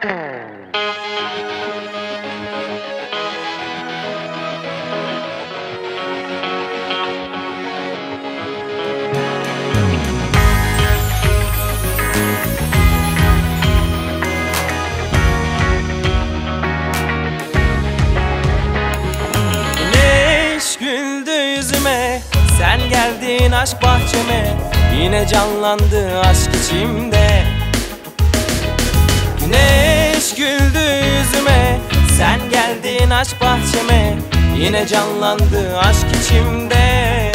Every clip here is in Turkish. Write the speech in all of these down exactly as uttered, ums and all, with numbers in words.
Sen geldin aşk bahçeme, yine canlandı aşk içimde. Güneş güldü yüzüme, sen geldin aşk bahçeme, yine canlandı aşk içimde.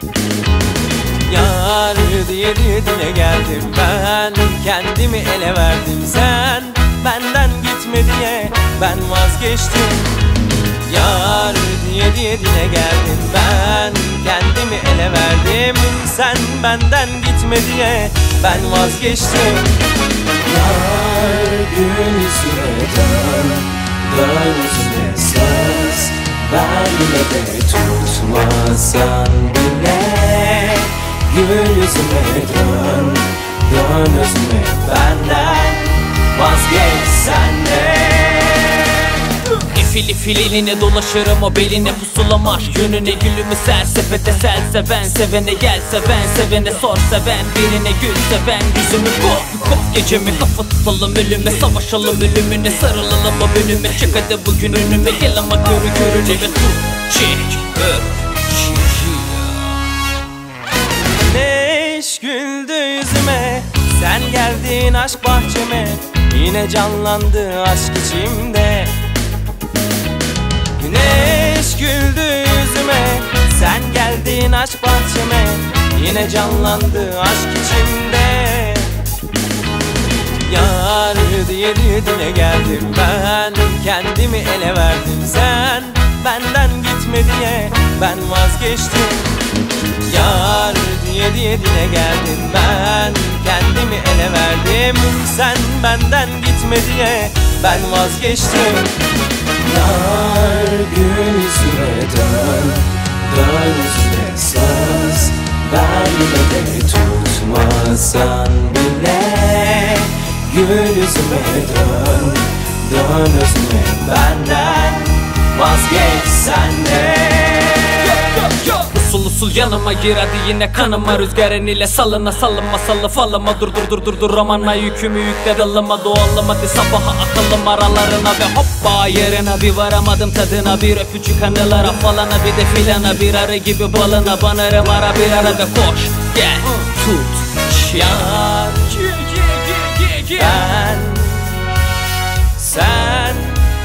Yar diye diye dile geldim ben, kendimi ele verdim. Sen benden gitme diye ben vazgeçtim. Yar diye diye dile geldim ben, kendimi ele verdim. Sen benden gitme diye ben vazgeçtim. Yar gün yüzüne dön, dön yüzüne söz ver, yine de tutmasan bile. Gün yüzüne dön, dön yüzüne benden vazgeç sen de. Fili filine dolaşırım o beline, pusulama aşk yönüne. Gülümü sersepete sel seven, sevene gel seven, sevene sor seven, birine gül seven. Yüzümü kop kop gecemi, kafa tutalım ölüme, savaşalım ölümüne, sarılalım o bölüme. Çık hadi bugün önüme, gel ama görü görüne ve tut çek öp. Güneş güldü yüzüme, sen geldin aşk bahçeme, yine canlandı aşk içimde. Güneş güldü yüzüme, sen geldin aşk bahçeme, yine canlandı aşk içimde. Yar diye diye dile geldim ben, kendimi ele verdim. Sen benden gitme diye ben vazgeçtim. Yar diye diye dile geldim ben, kendimi ele verdim. Sen benden gitme diye ben vazgeçtim. Yar gün yüzüne dön, dön yüzüne söz ver, yine de tutmasan bile. Gün yüzüme dön, dön yüzüme benden vazgeç sen de. Usul usul yanıma gir hadi yine kanıma, rüzgarın ile salına salınma salı falıma. Dur dur dur dur dur romana yükümü yükle dalıma, doğalım hadi sabaha akalım aralarına. Ve hoppa yerine bir varamadım tadına, bir öpücük anılara falana, bir de filana, bir arı gibi balına banarım ara bir ara. Ve koş gel tut Yar ben, sen,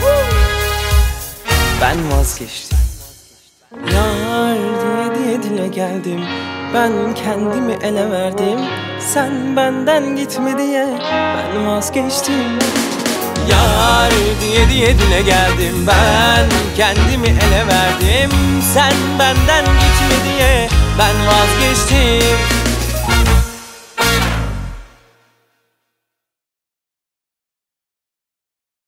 ben vazgeçtim. Yar diye diye dile geldim ben, kendimi ele verdim. Sen benden gitme diye ben vazgeçtim. Yar diye diye dile geldim ben, kendimi ele verdim. Sen benden gitme diye ben vazgeçtim.